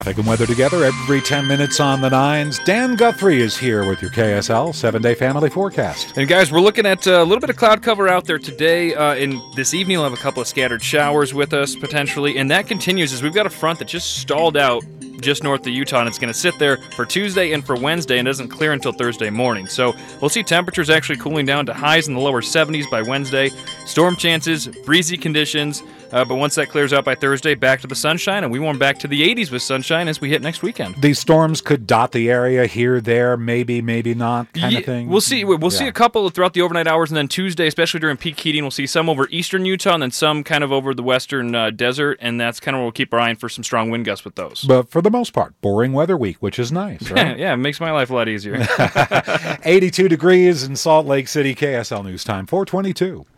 Traffic and weather together every 10 minutes on the nines. Dan Guthrie is here with your KSL 7-day family forecast. And guys, we're looking at a little bit of cloud cover out there today. And this evening we'll have a couple of scattered showers with us potentially. And that continues as we've got a front that just stalled out just north of Utah, and it's going to sit there for Tuesday and for Wednesday and doesn't clear until Thursday morning. So we'll see temperatures actually cooling down to highs in the lower 70s by Wednesday. Storm chances, breezy conditions, but once that clears out by Thursday, back to the sunshine, and we warm back to the 80s with sunshine as we hit next weekend. These storms could dot the area here, there, maybe not kind of thing. We'll see. We'll see a couple throughout the overnight hours, and then Tuesday, especially during peak heating, we'll see some over eastern Utah and then some kind of over the western desert, and that's kind of where we'll keep our eye on for some strong wind gusts with those. But for the most part, boring weather week, which is nice, right? Yeah, it makes my life a lot easier. 82 degrees in Salt Lake City, KSL News Time, 422.